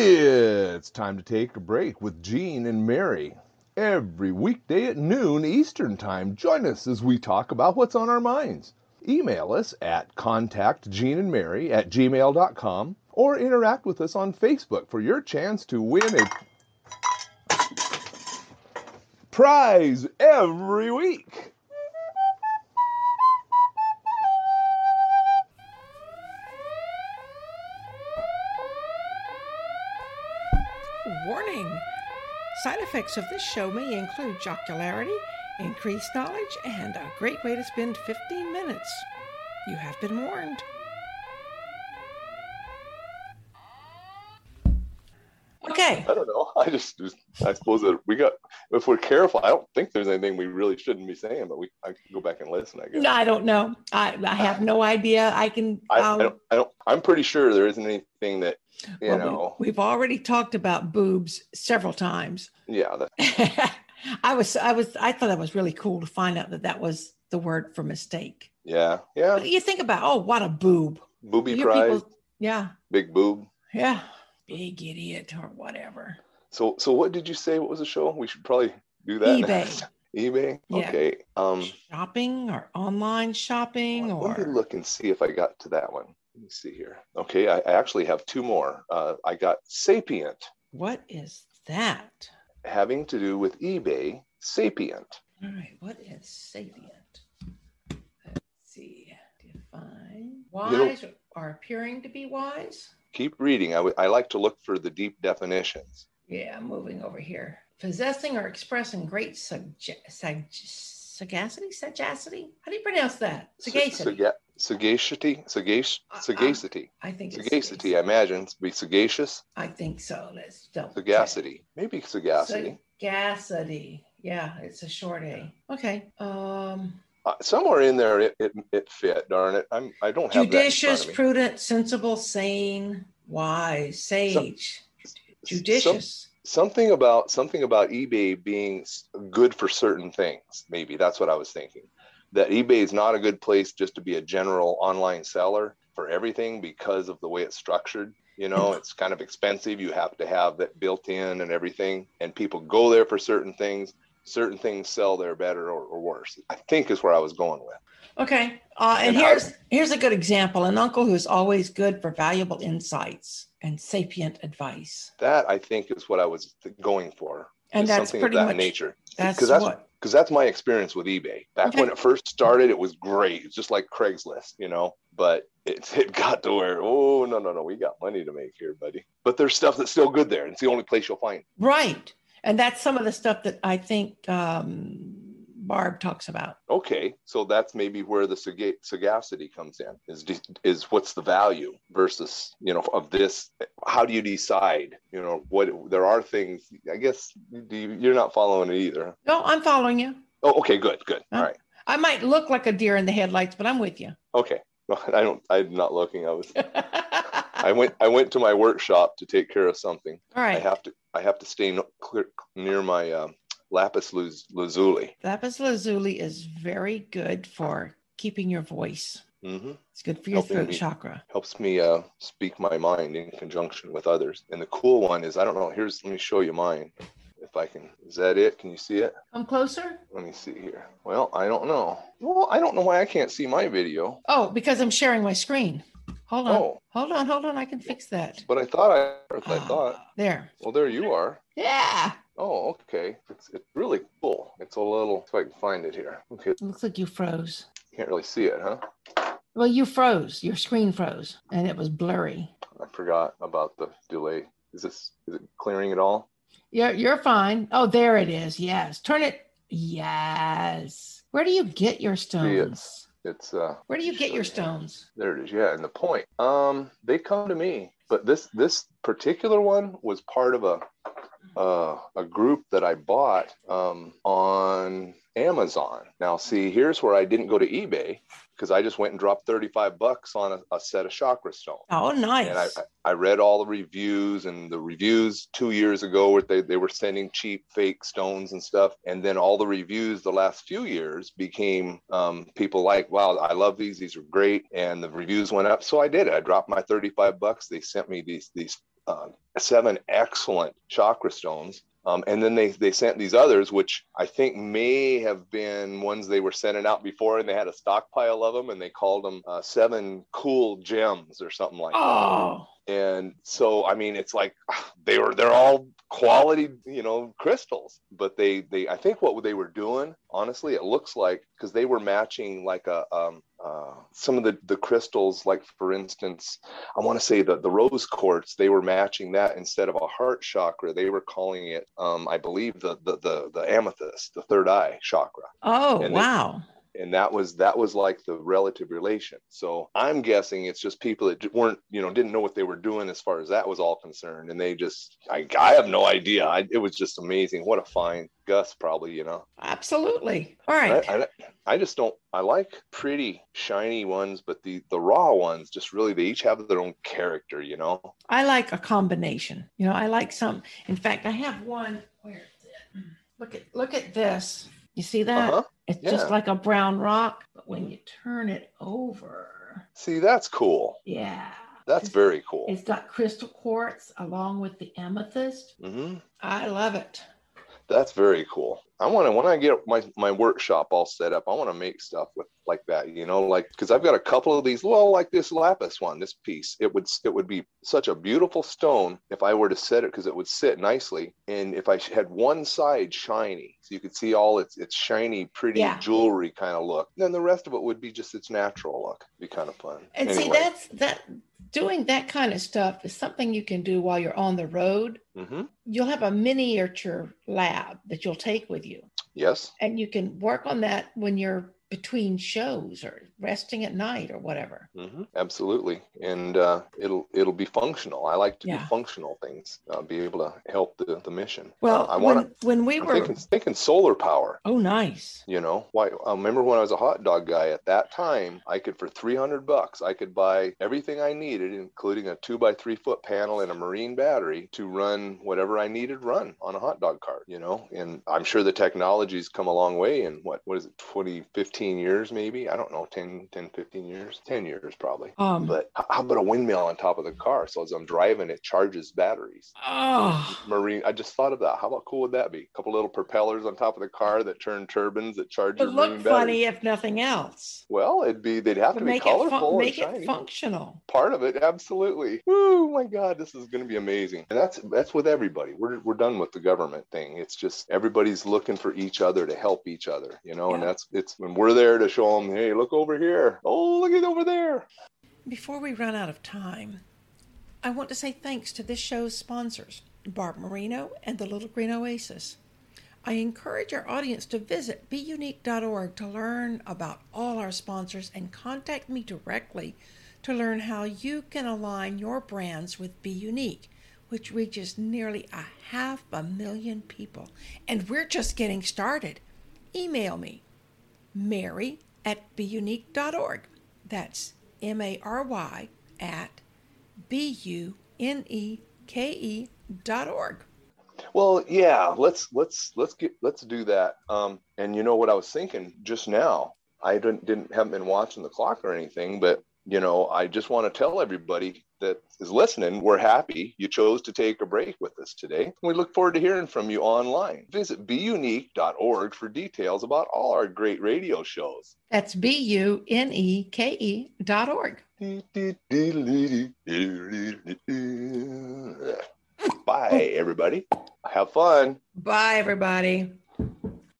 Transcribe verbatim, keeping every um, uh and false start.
It's time to take a break with Gene and Mary. Every weekday at noon Eastern Time, join us as we talk about what's on our minds. Email us at contact gene and mary at gmail dot com or interact with us on Facebook for your chance to win a prize every week. Warning! Side effects of this show may include jocularity, increased knowledge, and a great way to spend fifteen minutes. You have been warned. Okay. I don't know. I just, I suppose that we got, if we're careful, I don't think there's anything we really shouldn't be saying, but we, I can go back and listen, I guess. No, I don't know. I, I have no idea. I can. I, I, don't, I don't, I'm pretty sure there isn't anything that, you well, know. We, we've already talked about boobs several times. Yeah. That, I was, I was, I thought that was really cool to find out that that was the word for mistake. Yeah. Yeah. You think about, oh, what a boob. Booby Your prize. people, yeah. Big boob. Yeah. Big idiot or whatever. So, so what did you say? What was the show? We should probably do that. eBay. eBay. Yeah. Okay. Um, shopping or online shopping let or. Let me look and see if I got to that one. Let me see here. Okay, I, I actually have two more. Uh, I got Sapient. What is that? Having to do with eBay. Sapient. All right. What is sapient? Let's see. Define wise you know, or appearing to be wise. Keep reading. I, w- I like to look for the deep definitions. Yeah, I'm moving over here. Possessing or expressing great sag- sag- sagacity? Sagacity? How do you pronounce that? Sagacity. Sag- sagacity? Sagac- sagacity. I, I think it's sagacity. I imagine it's be sagacious. I think so. Let's double Sagacity. check. Maybe sagacity. Sagacity. Yeah, it's a short A. Okay. Um. Uh, somewhere in there, it, it it fit. Darn it! I'm I don't have judicious, that prudent, sensible, sane, wise, sage, some, judicious. Some, something about something about eBay being good for certain things. Maybe that's what I was thinking. That eBay is not a good place just to be a general online seller for everything because of the way it's structured. You know, it's kind of expensive. You have to have that built in and everything, and people go there for certain things. Certain things sell there better or, or worse, I think is where I was going with. Okay. Uh, and, and here's how, here's a good example. An uncle who's always good for valuable insights and sapient advice. That I think is what I was going for. And that's something pretty of that much nature. That's, that's what because that's my experience with eBay. Back okay. when it first started, it was great. It's just like Craigslist, you know, but it, it got to where, oh, no, no, no, we got money to make here, buddy. But there's stuff that's still good there. It's the only place you'll find. Right. And that's some of the stuff that I think um, Barb talks about. Okay. So that's maybe where the sag- sagacity comes in, is, de- is what's the value versus, you know, of this. How do you decide, you know, what there are things, I guess you, you're not following it either. No, I'm following you. Oh, okay, good, good. Huh? All right. I might look like a deer in the headlights, but I'm with you. Okay. Well, I don't, I'm not looking. I was, I went, I went to my workshop to take care of something. All right. I have to, I have to stay no, clear, near my um, lapis lazuli. Lapis lazuli is very good for keeping your voice. Mm-hmm. It's good for your Helping throat me, chakra. Helps me uh, speak my mind in conjunction with others. And the cool one is, I don't know, here's, let me show you mine. If I can, is that it? Can you see it? Come closer. Let me see here. Well, I don't know. Well, I don't know why I can't see my video. Oh, because I'm sharing my screen. Hold on. Oh. Hold on. Hold on. I can fix that. But I thought I, I uh, thought. There. Well, there you are. Yeah. Oh, okay. It's it's really cool. It's a little, if I can find it here. Okay. It looks like you froze. Can't really see it, huh? Well, you froze. Your screen froze, and it was blurry. I forgot about the delay. Is this, is it clearing at all? You're, you're fine. Oh, there it is. Yes. Turn it. Yes. Where do you get your stones? See, it's, it's uh. Where do you get your stones? There it is. Yeah, and the point. Um, they come to me, but this this particular one was part of a uh, a group that I bought um, on Amazon. Now, see, here's where I didn't go to eBay because I just went and dropped thirty-five bucks on a, a set of chakra stones. Oh, nice. And I, I read all the reviews, and the reviews two years ago where they, they were sending cheap fake stones and stuff. And then all the reviews the last few years became um, people like, wow, I love these. These are great. And the reviews went up. So I did it. I dropped my thirty-five bucks. They sent me these, these uh, seven excellent chakra stones. Um, and then they, they sent these others, which I think may have been ones they were sending out before, and they had a stockpile of them, and they called them uh, seven cool gems or something like Oh. that. And so, I mean, it's like they were, they're all quality, you know, crystals, but they, they, I think what they were doing, honestly, it looks like, because they were matching like a, um, uh, some of the, the crystals, like for instance, I want to say that the rose quartz, they were matching that instead of a heart chakra. They were calling it, um, I believe the, the, the, the amethyst, the third eye chakra. Oh, and wow. They, and that was, that was like the relative relation. So I'm guessing it's just people that weren't, you know, didn't know what they were doing as far as that was all concerned. And they just, I, I have no idea. I, it was just amazing. What a find. Gus, probably, you know. Absolutely. All right. I, I, I just don't, I like pretty shiny ones, but the, the raw ones just really, they each have their own character, you know. I like a combination. You know, I like some, in fact, I have one, where is it? Look at, look at this. You see that? Uh-huh. It's Yeah. just like a brown rock, but when you turn it over. See, that's cool. Yeah. That's It's- very cool. It's got crystal quartz along with the amethyst. Mm-hmm. I love it. That's very cool. I want to, when I get my, my workshop all set up, I want to make stuff with like that, you know, like, cause I've got a couple of these, well, like this lapis one, this piece, it would, it would be such a beautiful stone if I were to set it, cause it would sit nicely. And if I had one side shiny, so you could see all its, its shiny, pretty Yeah. jewelry kind of look, then the rest of it would be just its natural look. It'd be kind of fun. And Anyway. see, that's that doing that kind of stuff is something you can do while you're on the road. Mm-hmm. You'll have a miniature lab that you'll take with you. Yes. And you can work on that when you're between shows or resting at night or whatever. Mm-hmm. Absolutely. And uh, it'll it'll be functional. I like to Yeah. do functional things, uh, be able to help the, the mission. Well, uh, I when, want to, when we I'm were, thinking, thinking solar power. oh, nice. You know, why? I remember when I was a hot dog guy at that time, I could, for three hundred bucks, I could buy everything I needed, including a two by three foot panel and a marine battery to run whatever I needed run on a hot dog cart, you know, and I'm sure the technology's come a long way in what, what is it, twenty, fifteen years, maybe? I don't know, ten, ten, fifteen years, ten years probably. Um, But h- how about a windmill on top of the car? So as I'm driving, it charges batteries. Oh, Marine, I just thought of that. How about cool would that be? A couple little propellers on top of the car that turn turbines that charge it your look marine funny batteries. if nothing else. Well, it'd be, they'd have to be Make it, colorful fun- and make shiny. it functional. Part of it, absolutely. Oh my God, this is going to be amazing. And that's that's with everybody. We're we're done with the government thing. It's just everybody's looking for each other to help each other, you know. And Yeah. that's it's when we're there to show them, hey, look over here. Oh, look at over there. Before we run out of time, I want to say thanks to this show's sponsors, Barb Marino and the Little Green Oasis. I encourage our audience to visit be unique dot org to learn about all our sponsors and contact me directly to learn how you can align your brands with Be Unique, which reaches nearly a half a million people. And we're just getting started. Email me, Mary at be unique dot org. That's M A R Y at B U N E K E dot org. Well, yeah, let's let's let's get let's do that. Um, and you know what I was thinking just now? I didn't didn't haven't been watching the clock or anything, but you know, I just want to tell everybody that is listening, we're happy you chose to take a break with us today. We look forward to hearing from you online. Visit be unique dot org for details about all our great radio shows. That's B U N E K E dot org. Bye, everybody. Have fun. Bye, everybody.